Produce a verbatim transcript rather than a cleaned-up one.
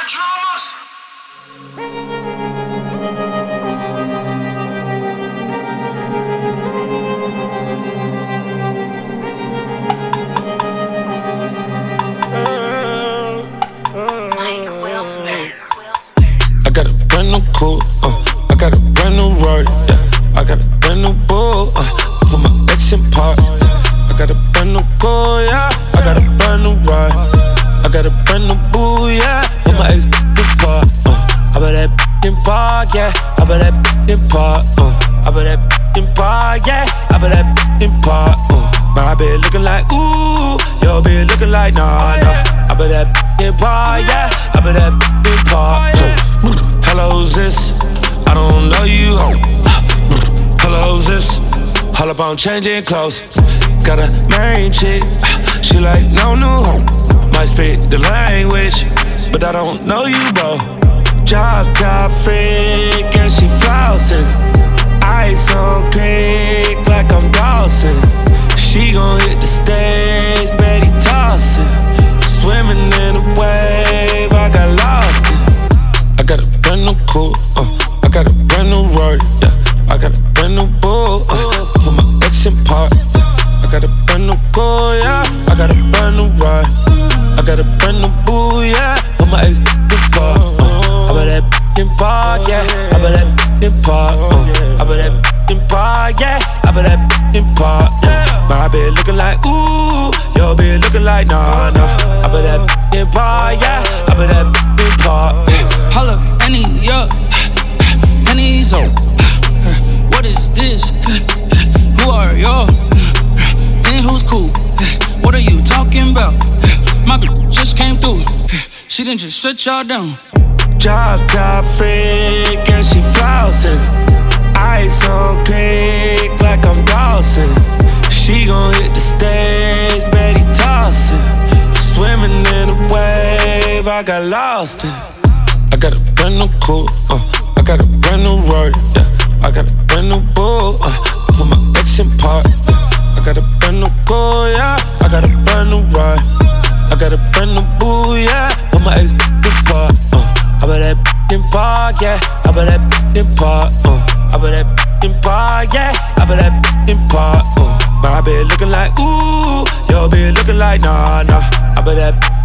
drummers. I got a brand new coupe, uh, I got a brand new Rari, yeah. I got a brand new bull, uh, I put my ex in park, yeah. I got a brand new car, yeah. I got a brand new ride, I got a brand new boo, yeah. Put my ex in park, uh, I bet that in park, yeah. I bet that in park, uh, I bet that in park, yeah. I bet that in park, uh. My bitch looking like ooh, your bitch looking like nah, nah. I bet that in park, yeah. I bet that in park, uh. Hello, this? I don't know you. Hello, this? All up on changing clothes. Got a main chick, she like no new. Might speak the language, but I don't know you, bro. Job, job freak, and she flossing. Ice on creek like I'm Dawson. She gon' hit the stage, Betty tossing. Swimming in a wave, I got lost in. I got a brand new coupe, uh, I got a brand new Rari, yeah. I got a brand new bull, uh, I put my ex in park, yeah. I got a brand new car, yeah. I got a brand new ride, I got a brand new boo, yeah. Put my ex in park, uh, I bet that in park, yeah. I bet that in park, uh, I bet that in park, yeah. I bet that in park, uh. My bitch looking like ooh, your bitch looking like nah, nah. I bet that in park, yeah. I bet that in park, yeah. Holla, Annie, up, pennies up. What is this? Who are y'all? And who's cool? What are you talking about? My bitch just came through. She didn't just shut y'all down. Job, job freak, and she flossing. Ice on creek like I'm Dawson. She gon' hit the stage, Betty tossing. Swimming in a wave, I got lost in. I got a brand new coupe, uh, I got a brand new Rari, yeah. I got a brand new bull, uh, I put my ex in park, yeah. I got a brand new car, yeah. I got a brand new ride, I got a brand new boo, yeah. Put my ex in park, uh, I bet that in park, yeah. I bet that in park, uh, I bet that in park, yeah. I bet that in park, uh. My bitch looking like ooh, your bitch looking like nah, nah. I bet that